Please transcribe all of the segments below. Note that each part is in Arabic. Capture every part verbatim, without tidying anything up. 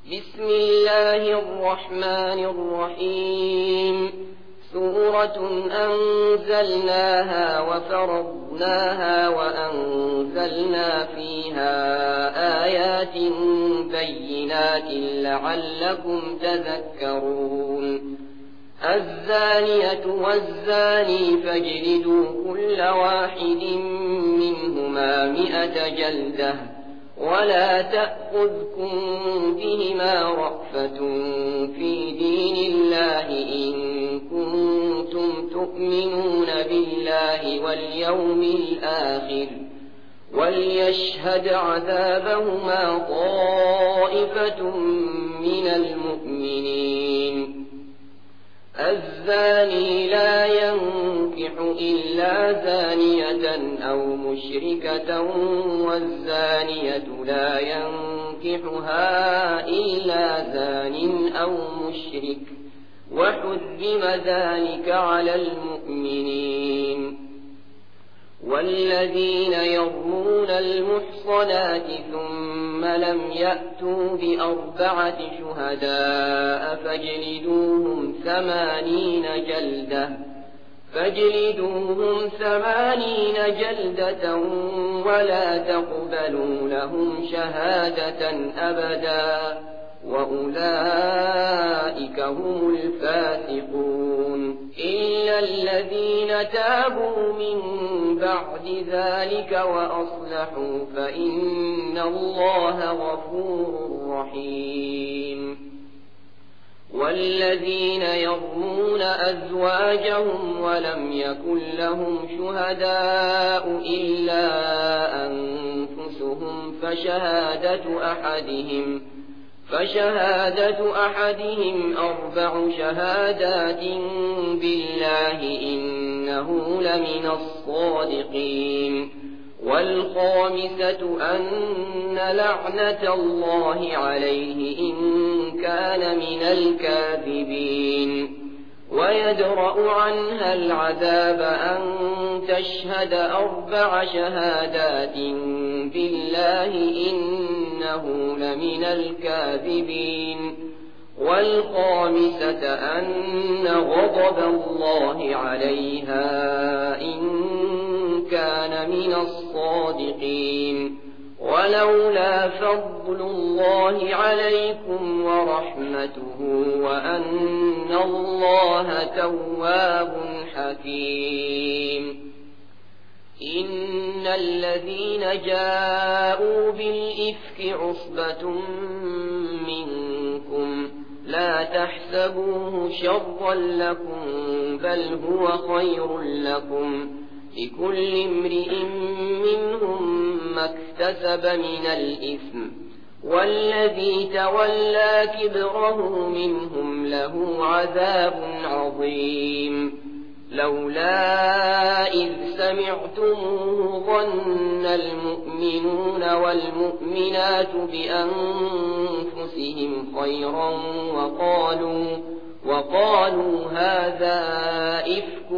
بسم الله الرحمن الرحيم سورة أنزلناها وفرضناها وأنزلنا فيها آيات بينات لعلكم تذكرون الزانية والزاني فاجلدوا كل واحد منهما مئة جلدة ولا تأخذكم بهما رأفة في دين الله إن كنتم تؤمنون بالله واليوم الآخر وليشهد عذابهما طائفة من المؤمنين الزاني لا ينكح إلا زانية أو مشركة والزانية لا ينكحها إلا زان أو مشرك وحرم ذلك على المؤمنين والذين يرمون المحصنات ثم لم يأتوا بأربعة شهداء فاجلدوهم ثمانين جلدة فاجلدوهم ثمانين جلدة ولا تقبلوا لهم شهادة أبدا وأولئك هم الفاسقون إلا الذين تابوا من بعد ذلك وأصلحوا فإن الله غفور رحيم والذين يرمون أزواجهم ولم يكن لهم شهداء إلا أنفسهم فشهادة أحدهم فشهادة أحدهم أربع شهادات بالله إنه لمن الصادقين والخامسة أن لعنة الله عليه إن كان من الكاذبين ويدرأ عنها العذاب أن تشهد أربع شهادات بالله إنه لمن الكاذبين والخامسة أن غضب الله عليها إن كان من الصادقين ولولا فضل الله عليكم ورحمته وأن الله تواب حكيم إن الذين جاءوا بالإفك عصبة منكم لا تحسبوه شرا لكم بل هو خير لكم لكل امرئ منهم ما اكتسب من الإثم والذي تولى كبره منهم له عذاب عظيم لولا إذ سمعتموه ظن المؤمنون والمؤمنات بأنفسهم خيرا وقالوا, وقالوا هذا إفك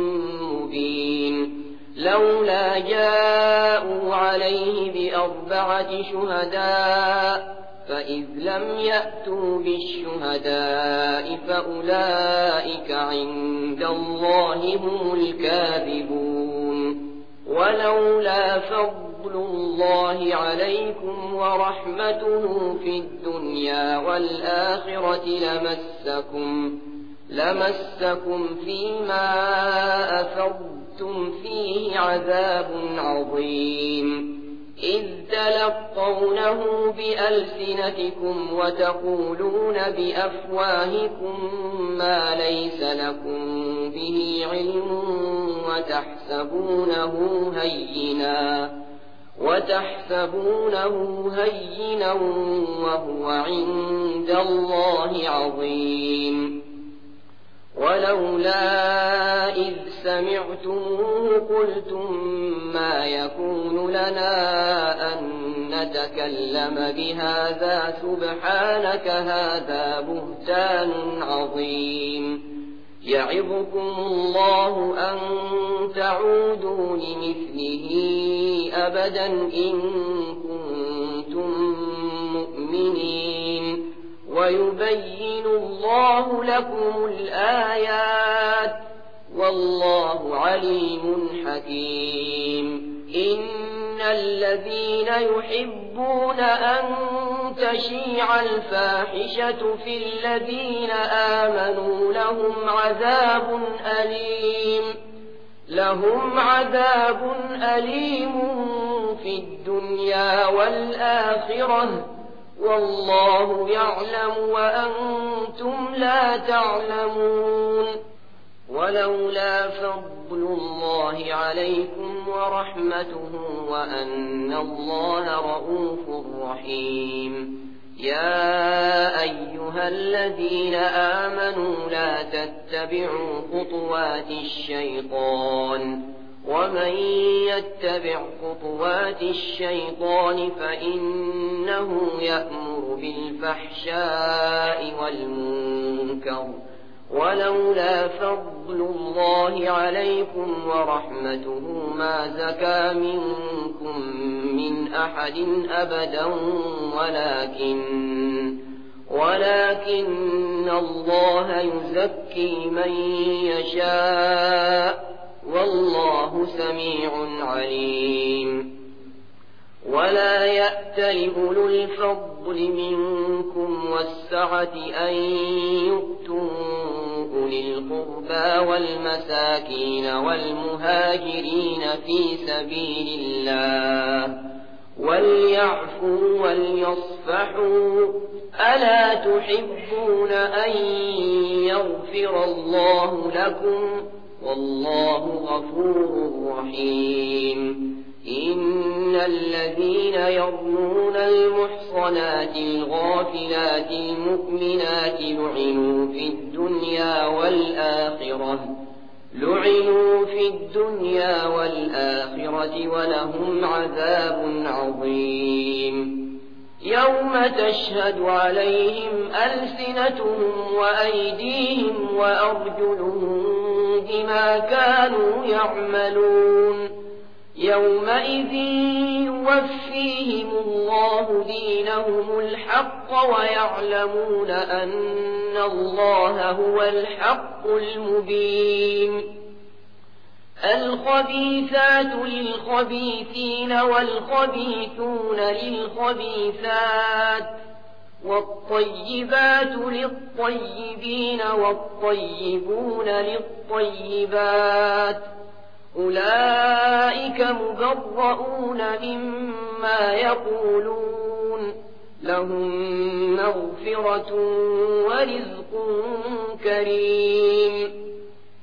مبين لولا جاءوا عليه بأربعة شهداء فإذ لم يأتوا بالشهداء فأولئك عند الله هم الكاذبون ولولا فضل الله عليكم ورحمته في الدنيا والآخرة لمسكم, لمسكم فيما أفضتم فيه عذاب عظيم إذ تلقونه بألسنتكم وتقولون بأفواهكم ما ليس لكم به علم وتحسبونه هينا وتحسبونه هينا وهو عند الله عظيم ولولا إذ سمعتموه قلتم ما يكون لنا أن نتكلم بهذا سبحانك هذا بهتان عظيم يعظكم الله أن تعودوا لمثله أبدا إن كنتم مؤمنين ويبين الله لكم الآيات والله عليم حكيم. إن الذين يحبون أن تشيع الفاحشة في الذين آمنوا لهم عذاب أليم لهم عذاب أليم في الدنيا والآخرة والله يعلم وأنتم لا تعلمون. ولولا فضل الله عليكم ورحمته وأن الله رءوف رحيم. يا أيها الذين آمنوا لا تتبعوا خطوات الشيطان ومن يتبع خطوات الشيطان فإنه يأمر بالفحشاء والمنكر. ولولا فضل الله عليكم ورحمته ما زكى منكم من أحد أبدا ولكن ولكن الله يزكي من يشاء والله سميع عليم. ولا يأتل أولو الفضل منكم والسعة أن يؤتوا أولي القربى والمساكين والمهاجرين في سبيل الله وليعفوا وليصفحوا ألا تحبون أن يغفر الله لكم والله غفور رحيم. إن الذين يرمون المحصنات الغافلات المؤمنات لعنوا في الدنيا والآخرة لعنوا في الدنيا والآخرة ولهم عذاب عظيم. يوم تشهد عليهم ألسنتهم وأيديهم وأرجلهم بما كانوا يعملون. يومئذ يوفيهم الله دينهم الحق ويعلمون أن الله هو الحق المبين. الخبيثات للخبيثين والخبيثون للخبيثات والطيبات للطيبين والطيبون للطيبات أولئك مبرؤون مما يقولون لهم مغفرة ورزق كريم.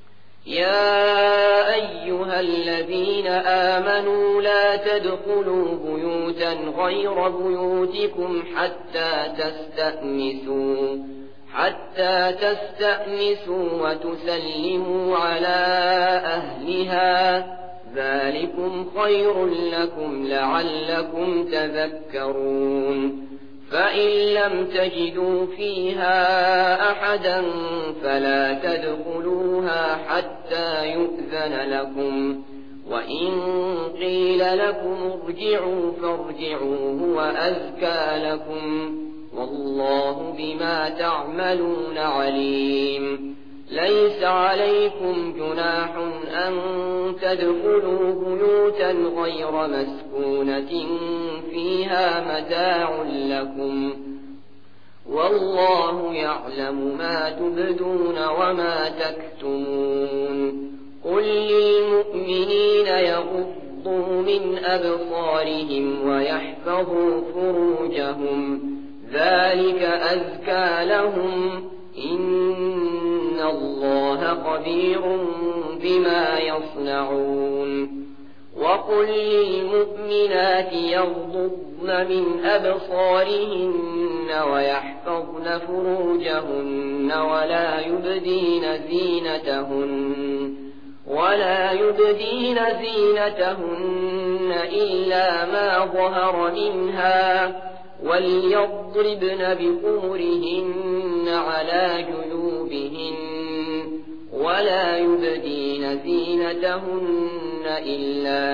يا أيها الذين آمنوا لا تدخلوا بيوتا غير بيوتكم حتى تستأنسوا حتى تستأنسوا وتسلموا على أهلها ذلكم خير لكم لعلكم تذكرون. فإن لم تجدوا فيها أحدا فلا تدخلوها حتى يؤذن لكم وإن قيل لكم ارجعوا فارجعوا هو أزكى لكم والله بما تعملون عليم. ليس عليكم جناح أن تدخلوا بيوتا غير مسكونة فيها متاع لكم والله يعلم ما تبدون وما تكتمون. قل للمؤمنين يغضوا من أبصارهم ويحفظوا فروجهم ذلك أزكى لهم إن الله خبير بما يصنعون. وقل للمؤمنات يغضضن من أبصارهن ويحفظن فروجهن ولا يبدين زينتهن ولا يبدين زينتهن إلا ما ظهر منها وليضربن بخمرهن على جيوبهن ولا يبدين زينتهن إلا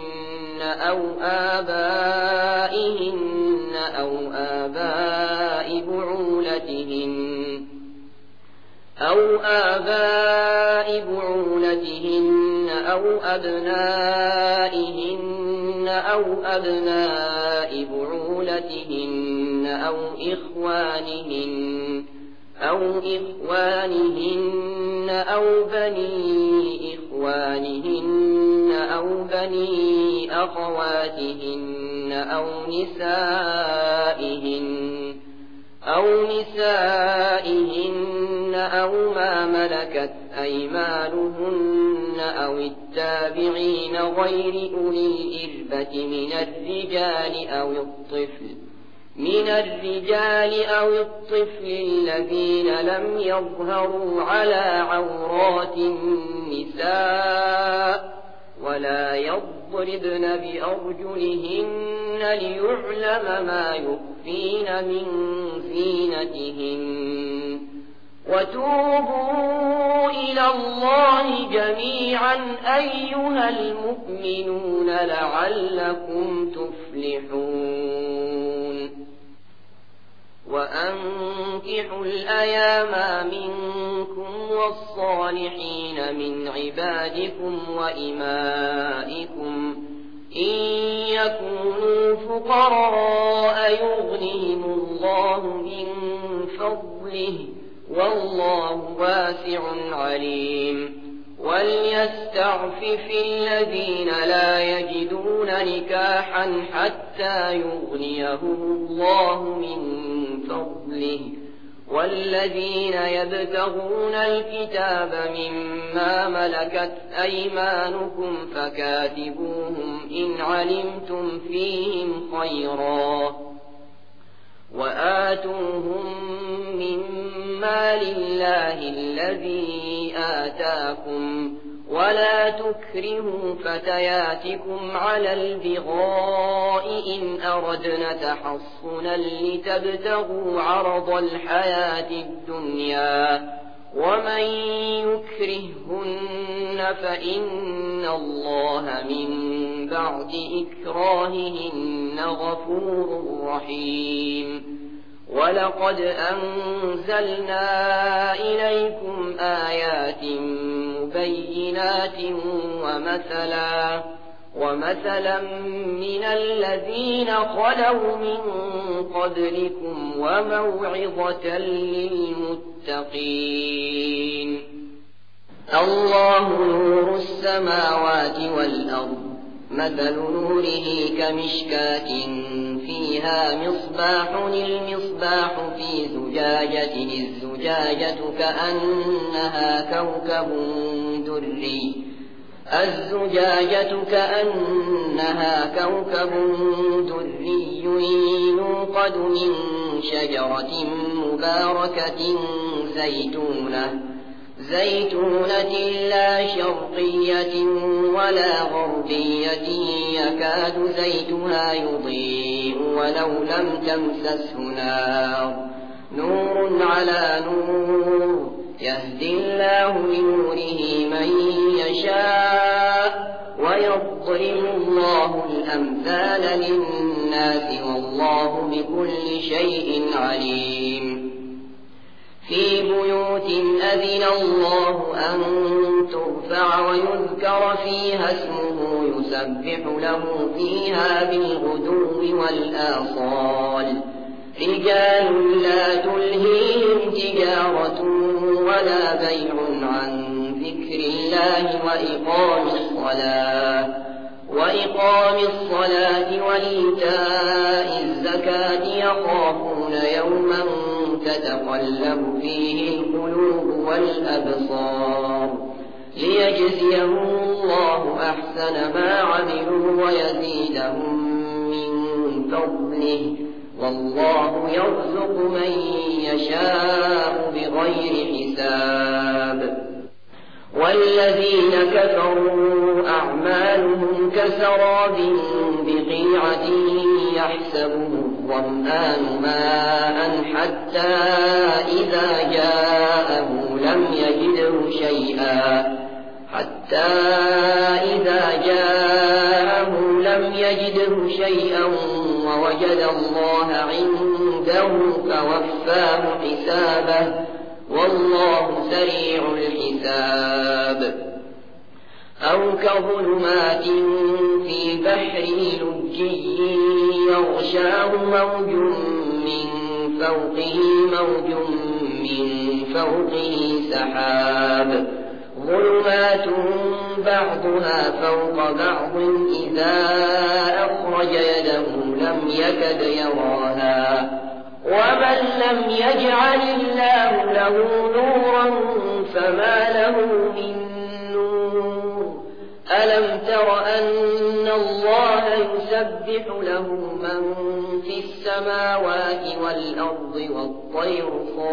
لبعولتهن أو آبائهن أو آباء بعولتهن أو آباء بعولتهن أو أبنائهن أو أبناء بعولتهن أو إخوانهن أو إخوانهن أو بني إخوانهن أو بني أخواتهن أو نسائهن أو نسائهن أو ما ملكت أيمانهن أو التابعين غير أولي الإربة من الرجال أو الطفل من الرجال أو الطفل الذين لم يظهروا على عورات النساء ولا يضربن بأرجلهن ليعلم ما يخفين من زينتهن وتوبوا إلى الله جميعا أيها المؤمنون لعلكم تفلحون وأنكحوا الأيام منكم والصالحين من عبادكم وإمائكم إن يكونوا فقراء يغنهم الله من فضله والله واسع عليم وليستعفف الذين لا يجدون نكاحا حتى يغنيهم الله من فضله والذين يبتغون الكتاب مما ملكت أيمانكم فكاتبوهم إن علمتم فيهم خيرا وآتوهم من مال الله الذي آتاكم ولا تكرهوا فتياتكم على البغاء إن أردنا تحصنا لتبتغوا عرض الحياة الدنيا ومن يكرههن فإن الله من بعد إكراههن غفور رحيم ولقد أنزلنا إليكم آيات مبينات ومثلا ومثلا من الذين خلوا من قبلكم وموعظة للمتقين الله نور السماوات والأرض مثل نوره كمشكاة فيها مصباح المصباح في زجاجة الزجاجة كأنها كوكب دري الزجاجة كأنها كوكب دري يوقد من شجرة مباركة زيتونة زيتونة لا شرقية ولا غربية يكاد زيتها يضيء ولو لم تمسسه نار نور على نور يهدي الله لنوره من يشاء ويضرب الله الأمثال للناس والله بكل شيء عليم في بيوت أذن الله أن ترفع ويذكر فيها اسمه يسبح له فيها بالغدو والآصال رجال لا تلهيهم تجارة ولا بيع عن ذكر الله وإقام الصلاة وإقام الصلاة وإيتاء الزكاة يخافون يوما تتقلب فيه القلوب والأبصار ليجزيهم الله أحسن ما عملوا ويزيدهم من فضله والله يرزق من يشاء بغير حساب والذين كفروا أعمالهم كسراب بقيعة يحسبه الظمآن ماء حتى إذا جاءه لم يجده شيئا حتى إذا جاءه لم يجده شيئا ووجد الله عنده عنده فوفاه حسابه والله سريع الحساب أو كظلمات في بحر لجي يغشاه موج من فوقه موج من فوقه سحاب ظلمات بعضها فوق بعض إذا أخرج يده لم يكد يراها ومن لم يجعل الله له نورا فما له من نور ألم تر أن الله يسبح له من في السماوات والأرض والطير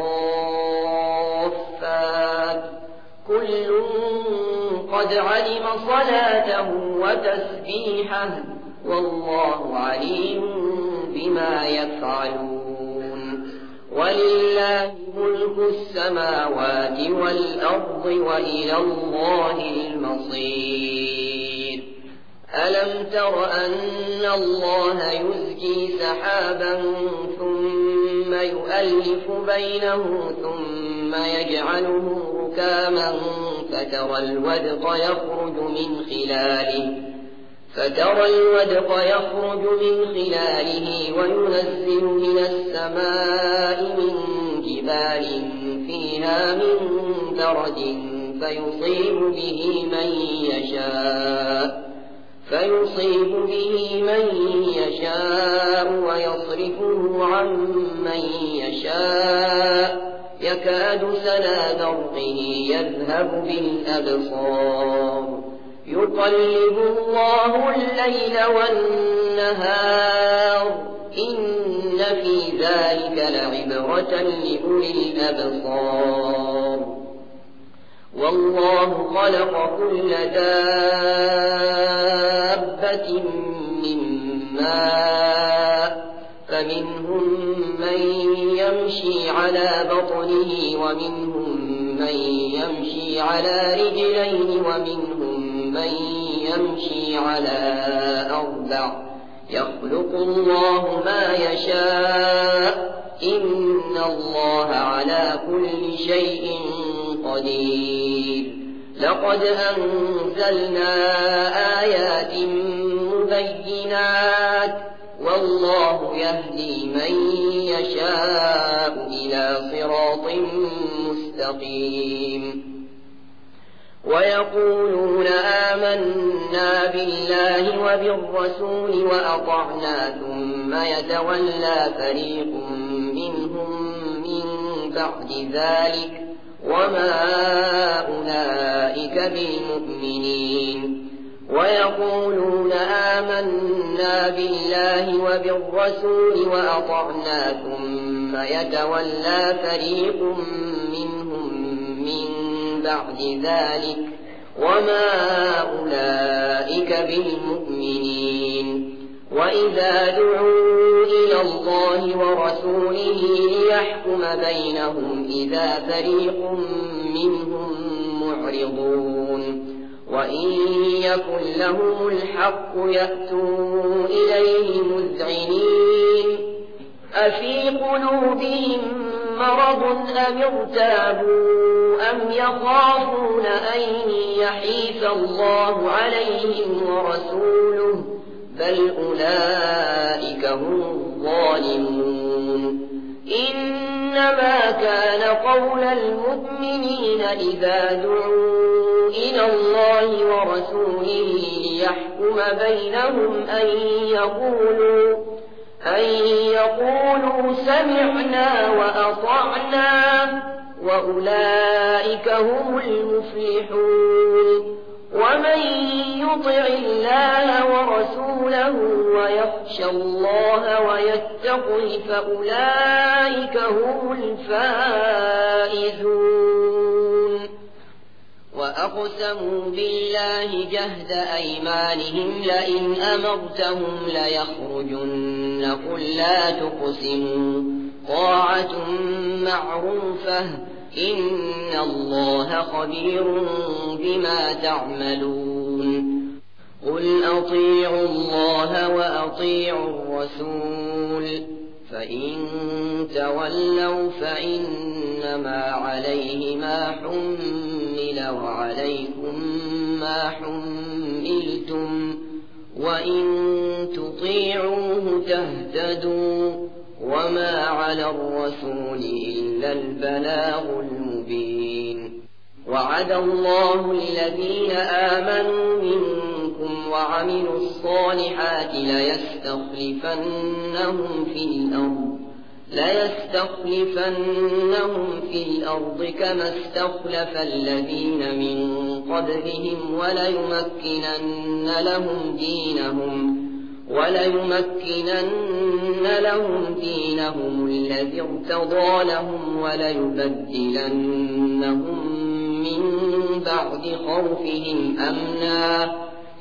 صافات كل قد علم صلاته وتسبيحه والله عليم بما يفعلون ولله ملك السماوات والأرض وإلى الله المصير ألم تر أن الله يزجي سحابا ثم يؤلف بينه ثم يجعله ركاما فترى الودق يخرج من خلاله فترى الودق يخرج من خلاله وينزل من السماء من جبال فيها من برد فيصيب به من يشاء فيصيب به من يشاء ويصرفه عن من يشاء يكاد سنا برقه يذهب بالأبصار يقلب الله الليل والنهار إن في ذلك لعبرة لأولي الأبصار والله خلق كل دابة من ماء فمنهم من يمشي على بطنه ومنهم من يمشي على رجلين ومنهم من يمشي على أربع يخلق الله ما يشاء إن الله على كل شيء قدير لقد أنزلنا آيات مبينات والله يهدي من يشاء إلى صراط مستقيم ويقولون آمنا بالله وبالرسول وأطعنا ثم يتولى فريق منهم من بعد ذلك وما أولئك بالمؤمنين ويقولون آمنا بالله وبالرسول وأطعنا ثم يتولى فريق منهم من بعد ذلك وما أولئك بالمؤمنين وإذا دعوا إلى الله ورسوله ليحكم بينهم إذا فريق منهم معرضون وإن يكن لهم الحق يأتوا إليه مذعنين أفي قلوبهم مرض أم ارتابوا أم يخافون أن يحيف الله عليهم ورسوله بل أولئك هم الظالمون إنما كان قول المؤمنين إذا دعوا إلى الله ورسوله ليحكم بينهم أن يقولوا أن يقولوا سمعنا وأطعنا وأولئك هم المفلحون ومن يطع الله ورسوله ويخشى الله ويتقه فأولئك هم الفائزون وأقسموا بالله جهد أيمانهم لئن أمرتهم ليخرجن قل لا تقسموا طاعة معروفة إن الله خبير بما تعملون قل أطيعوا الله وأطيعوا الرسول فإن تولوا فإنما عليه ما حمل وعليكم ما حملتم وإن تطيعوه تهتدوا وما على الرسول إلا البلاغ المبين. وعد الله الذين آمنوا منكم وعملوا الصالحات ليستخلفنهم في الأرض ليستخلفنهم في الأرض كما استخلف الذين من قبلهم وليمكنن لهم دينهم وليمكنن لهم دينهم الذي ارتضى لهم وليبدلنهم من بعد خوفهم أمنا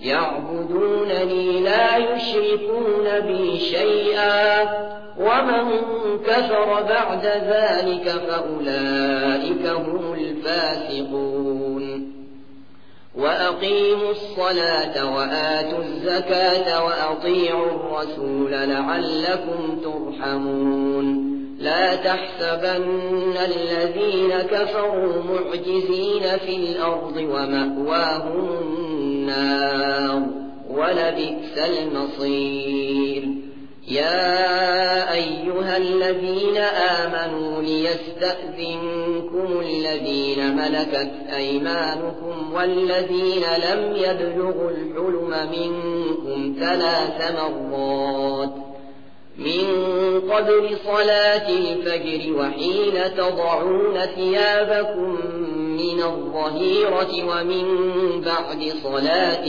يعبدونني لا يشركون بي شيئا ومن كفر بعد ذلك فأولئك هم الفاسقون. وأقيموا الصلاة وآتوا الزكاة وأطيعوا الرسول لعلكم ترحمون. لا تحسبن الذين كفروا معجزين في الأرض ومأواهم النار ولبئس المصير. يا أيها الذين آمنوا ليستأذنكم الذين ملكت أيمانكم والذين لم يبلغوا الحلم منكم ثلاث مرات من قبل صلاة الفجر وحين تضعون ثيابكم من الظهيرة ومن بعد صلاة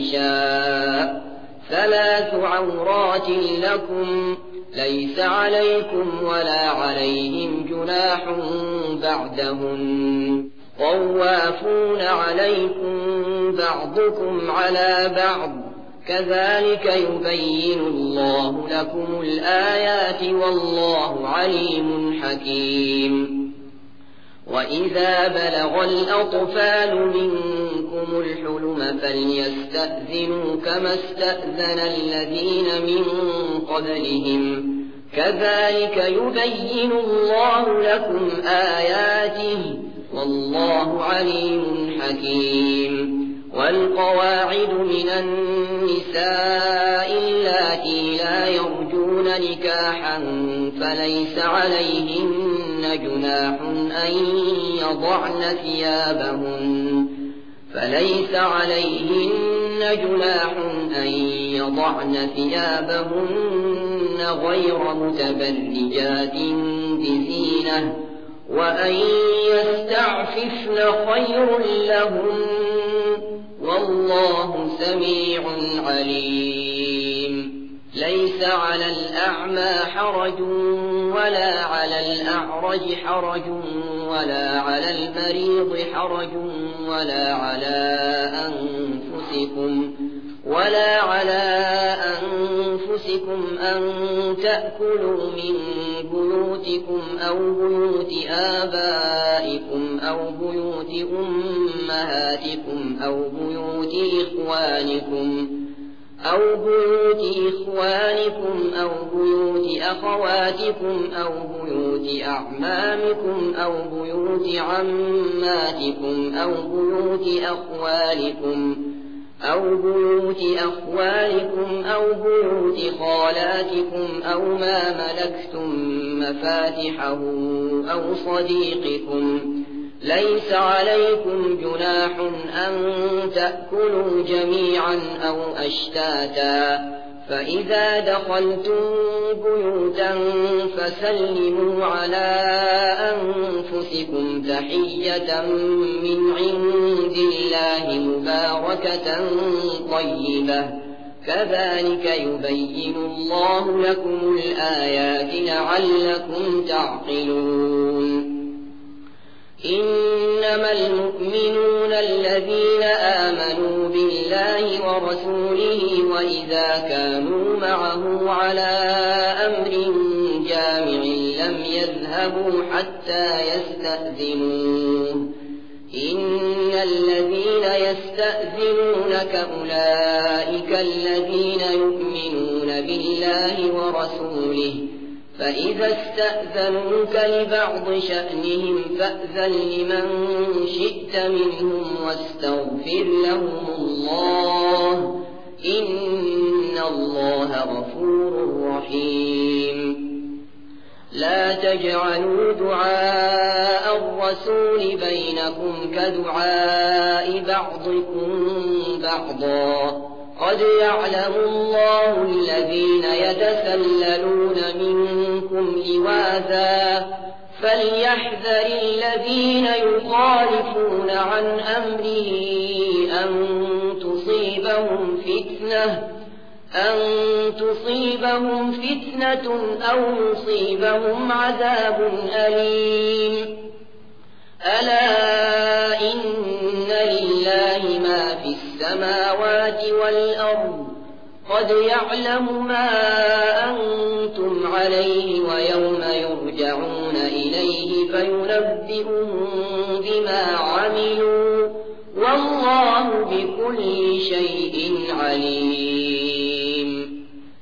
العشاء ثلاث عورات لكم ليس عليكم ولا عليهم جناح بعدهن طوافون عليكم بعضكم على بعض كذلك يبين الله لكم الآيات والله عليم حكيم. وإذا بلغ الأطفال منكم الحلم فليستأذنوا كما استأذن الذين من قبلهم كذلك يبين الله لكم آياته والله عليم حكيم. والقواعد من النساء اللاتي لا يرجون نكاحا فليس عليهن جناح أن يضعن ثيابهن فليس عليهن جناح أن يضعن ثيابهن غير متبرجات بزينة وأن يستعففن خير لهن والله سميع عليم. ليس على الأعمى حرج ولا على الأعرج حرج ولا على المريض حرج ولا على أنفسكم ولا على أنفسكم أن تأكلوا من بيوتكم أو بيوت آبائكم أو بيوت أمهاتكم أو بيوت إخوانكم أو بيوت إخوانكم أو بيوت أخواتكم أو بيوت أعمامكم أو بيوت عماتكم أو بيوت أخوالكم أو بيوت أخوالكم أو بيوت خالاتكم أو ما ملكتم مفاتحه أو صديقكم ليس عليكم جناح أن تأكلوا جميعا أو أشتاتا فإذا دخلتم بيوتا فسلموا على أنفسكم تحية من عند الله مباركة طيبة كذلك يبين الله لكم الآيات لعلكم تعقلون. إنما المؤمنون الذين آمنوا بالله ورسوله وإذا كانوا معه على أمر جامع لم يذهبوا حتى يستأذنوه إن الذين يستأذنونك أولئك الذين يؤمنون بالله ورسوله فإذا استأذنوك لبعض شأنهم فأذن لمن شئت منهم واستغفر لهم الله إن الله غفور رحيم لا تجعلوا دعاء الرسول بينكم كدعاء بعضكم بعضا قد يعلم الله الذين يتسللون منكم لواذا فليحذر الذين يخالفون عن أمره أن تصيبهم فتنة أن تصيبهم فتنة أو يصيبهم عذاب أليم ألا إن لله ما في السماوات والأرض قد يعلم ما أنتم عليه ويوم يرجعون إليه فينبئهم بما عملوا والله بكل شيء عليم